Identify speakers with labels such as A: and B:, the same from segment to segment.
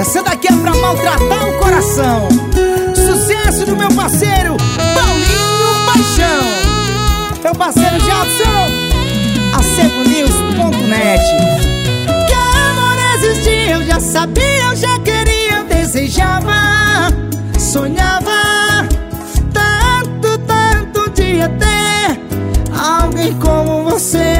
A: Essa daqui é pra maltratar o coração. Sucesso do meu parceiro Paulinho Paixão. Meu parceiro Jadson, acevonews.net.
B: Que amor existia, eu já sabia, eu já queria, eu desejava, sonhava tanto, tanto de ter alguém como você.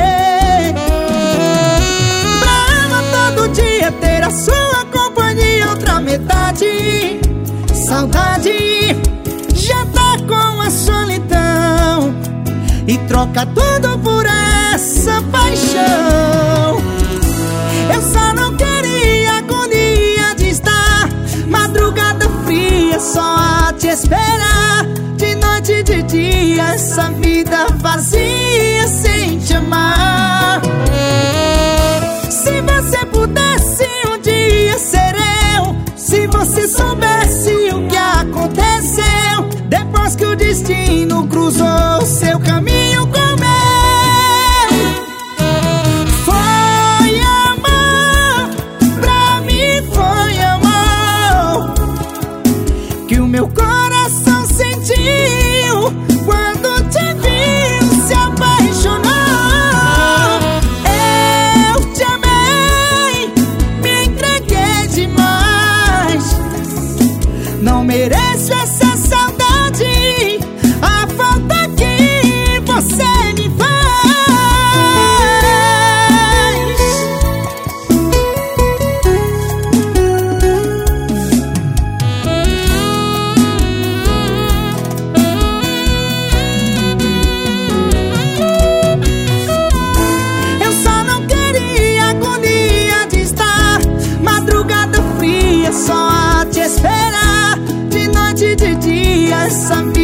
B: Brava todo dia ter a sua companhia, outra metade, saudade, já tá com a solidão e troca tudo por essa paixão. Eu só não queria agonia de estar madrugada fria só a te esperar, de noite e de dia, essa vida vazia sem te amar. Se você pudesse um dia ser eu, se você soubesse o que aconteceu depois que o destino cruzou seu caminho com o meu. Foi amor, pra mim foi amor, que o meu coração sentiu quando te viu, se apaixonou. Eu te amei, me entreguei demais, não mereço essa saudade, a falta que você me faz. Eu só não queria agonia de estar madrugada fria só a te esperar, de noite e de dia, essa vida